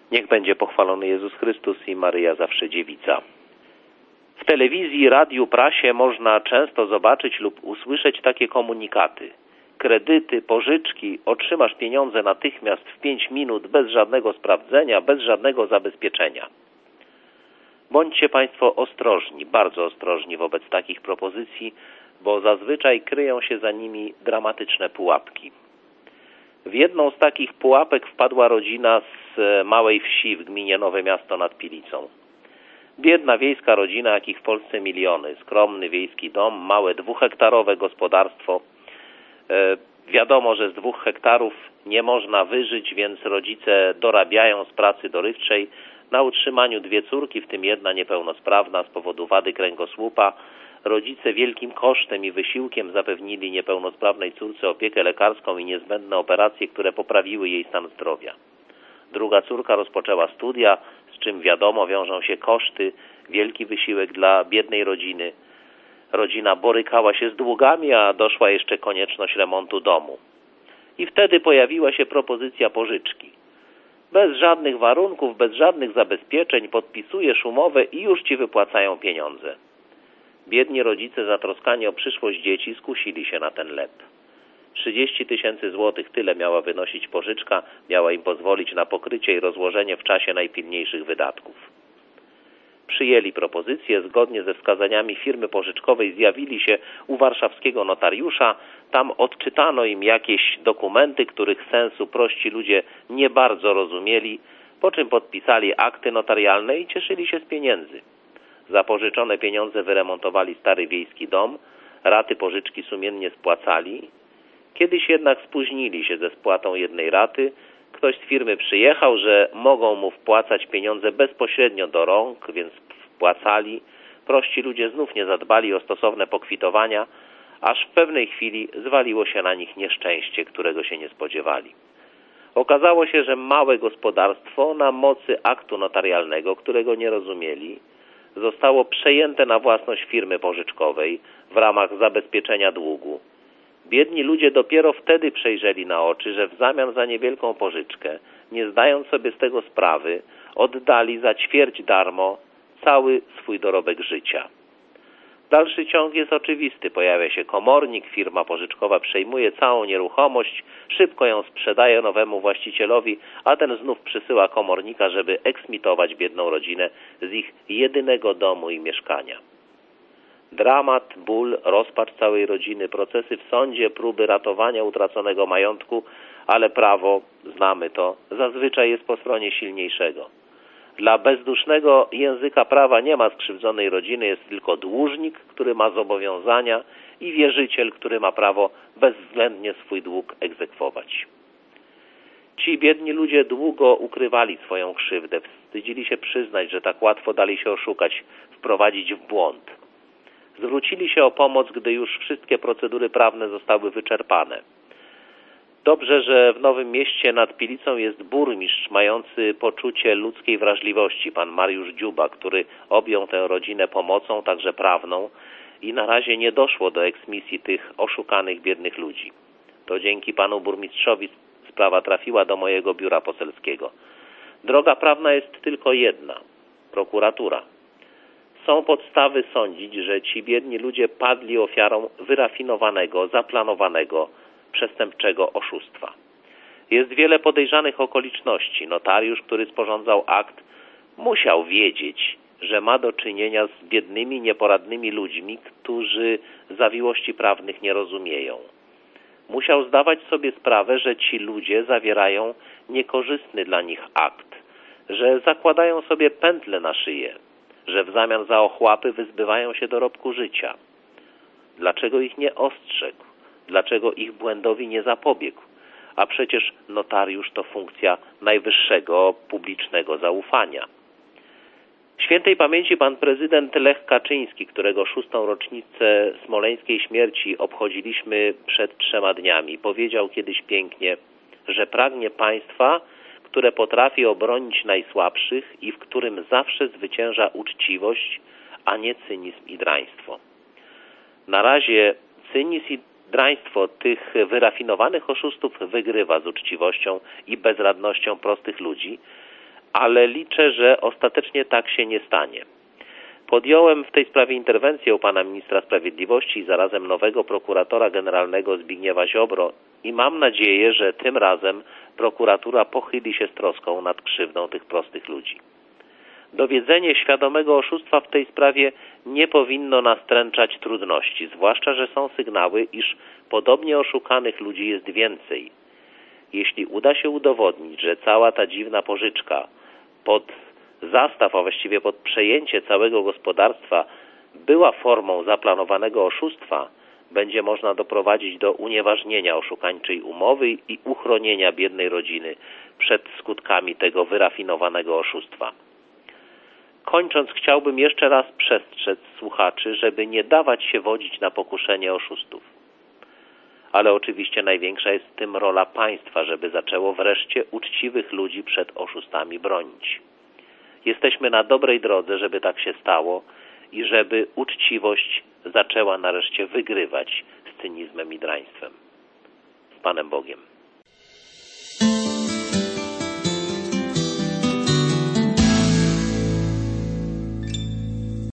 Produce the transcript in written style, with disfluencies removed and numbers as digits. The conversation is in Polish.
Niech będzie pochwalony Jezus Chrystus i Maryja zawsze dziewica. W telewizji, radiu, prasie można często zobaczyć lub usłyszeć takie komunikaty. Kredyty, pożyczki, otrzymasz pieniądze natychmiast w 5 minut, bez żadnego sprawdzenia, bez żadnego zabezpieczenia. Bądźcie Państwo ostrożni, bardzo ostrożni wobec takich propozycji, bo zazwyczaj kryją się za nimi dramatyczne pułapki. W jedną z takich pułapek wpadła rodzina z małej wsi w gminie Nowe Miasto nad Pilicą. Biedna wiejska rodzina, jakich w Polsce miliony. Skromny wiejski dom, małe 2-hektarowe gospodarstwo. Wiadomo, że z 2 hektarów nie można wyżyć, więc rodzice dorabiają z pracy dorywczej. Na utrzymaniu 2 córki, w tym jedna niepełnosprawna z powodu wady kręgosłupa. Rodzice wielkim kosztem i wysiłkiem zapewnili niepełnosprawnej córce opiekę lekarską i niezbędne operacje, które poprawiły jej stan zdrowia. Druga córka rozpoczęła studia, z czym wiadomo wiążą się koszty, wielki wysiłek dla biednej rodziny. Rodzina borykała się z długami, a doszła jeszcze konieczność remontu domu. I wtedy pojawiła się propozycja pożyczki. Bez żadnych warunków, bez żadnych zabezpieczeń podpisujesz umowę i już ci wypłacają pieniądze. Biedni rodzice zatroskani o przyszłość dzieci skusili się na ten lep. 30 000 złotych, tyle miała wynosić pożyczka, miała im pozwolić na pokrycie i rozłożenie w czasie najpilniejszych wydatków. Przyjęli propozycję, zgodnie ze wskazaniami firmy pożyczkowej zjawili się u warszawskiego notariusza, tam odczytano im jakieś dokumenty, których sensu prości ludzie nie bardzo rozumieli, po czym podpisali akty notarialne i cieszyli się z pieniędzy. Za pożyczone pieniądze wyremontowali stary wiejski dom, raty pożyczki sumiennie spłacali. Kiedyś jednak spóźnili się ze spłatą jednej raty. Ktoś z firmy przyjechał, że mogą mu wpłacać pieniądze bezpośrednio do rąk, więc wpłacali. Prości ludzie znów nie zadbali o stosowne pokwitowania, aż w pewnej chwili zwaliło się na nich nieszczęście, którego się nie spodziewali. Okazało się, że małe gospodarstwo na mocy aktu notarialnego, którego nie rozumieli, zostało przejęte na własność firmy pożyczkowej w ramach zabezpieczenia długu. Biedni ludzie dopiero wtedy przejrzeli na oczy, że w zamian za niewielką pożyczkę, nie zdając sobie z tego sprawy, oddali za ćwierć darmo cały swój dorobek życia. Dalszy ciąg jest oczywisty. Pojawia się komornik, firma pożyczkowa przejmuje całą nieruchomość, szybko ją sprzedaje nowemu właścicielowi, a ten znów przysyła komornika, żeby eksmitować biedną rodzinę z ich jedynego domu i mieszkania. Dramat, ból, rozpacz całej rodziny, procesy w sądzie, próby ratowania utraconego majątku, ale prawo, znamy to, zazwyczaj jest po stronie silniejszego. Dla bezdusznego języka prawa nie ma skrzywdzonej rodziny, jest tylko dłużnik, który ma zobowiązania i wierzyciel, który ma prawo bezwzględnie swój dług egzekwować. Ci biedni ludzie długo ukrywali swoją krzywdę, wstydzili się przyznać, że tak łatwo dali się oszukać, wprowadzić w błąd. Zwrócili się o pomoc, gdy już wszystkie procedury prawne zostały wyczerpane. Dobrze, że w Nowym Mieście nad Pilicą jest burmistrz mający poczucie ludzkiej wrażliwości, pan Mariusz Dziuba, który objął tę rodzinę pomocą, także prawną, i na razie nie doszło do eksmisji tych oszukanych biednych ludzi. To dzięki panu burmistrzowi sprawa trafiła do mojego biura poselskiego. Droga prawna jest tylko jedna – prokuratura. Są podstawy sądzić, że ci biedni ludzie padli ofiarą wyrafinowanego, zaplanowanego, przestępczego oszustwa. Jest wiele podejrzanych okoliczności. Notariusz, który sporządzał akt, musiał wiedzieć, że ma do czynienia z biednymi, nieporadnymi ludźmi, którzy zawiłości prawnych nie rozumieją. Musiał zdawać sobie sprawę, że ci ludzie zawierają niekorzystny dla nich akt, że zakładają sobie pętle na szyję, że w zamian za ochłapy wyzbywają się dorobku życia. Dlaczego ich nie ostrzegł? Dlaczego ich błędowi nie zapobiegł? A przecież notariusz to funkcja najwyższego publicznego zaufania. Świętej pamięci pan prezydent Lech Kaczyński, którego 6. rocznicę smoleńskiej śmierci obchodziliśmy przed 3 dniami, powiedział kiedyś pięknie, że pragnie państwa, które potrafi obronić najsłabszych i w którym zawsze zwycięża uczciwość, a nie cynizm i draństwo. Na razie cynizm i draństwo tych wyrafinowanych oszustów wygrywa z uczciwością i bezradnością prostych ludzi, ale liczę, że ostatecznie tak się nie stanie. Podjąłem w tej sprawie interwencję u pana ministra sprawiedliwości i zarazem nowego prokuratora generalnego Zbigniewa Ziobro i mam nadzieję, że tym razem prokuratura pochyli się z troską nad krzywdą tych prostych ludzi. Dowiedzenie świadomego oszustwa w tej sprawie nie powinno nastręczać trudności, zwłaszcza że są sygnały, iż podobnie oszukanych ludzi jest więcej. Jeśli uda się udowodnić, że cała ta dziwna pożyczka pod zastaw, a właściwie pod przejęcie całego gospodarstwa była formą zaplanowanego oszustwa, będzie można doprowadzić do unieważnienia oszukańczej umowy i uchronienia biednej rodziny przed skutkami tego wyrafinowanego oszustwa. Kończąc, chciałbym jeszcze raz przestrzec słuchaczy, żeby nie dawać się wodzić na pokuszenie oszustów. Ale oczywiście największa jest w tym rola państwa, żeby zaczęło wreszcie uczciwych ludzi przed oszustami bronić. Jesteśmy na dobrej drodze, żeby tak się stało i żeby uczciwość zaczęła nareszcie wygrywać z cynizmem i draństwem. Z Panem Bogiem.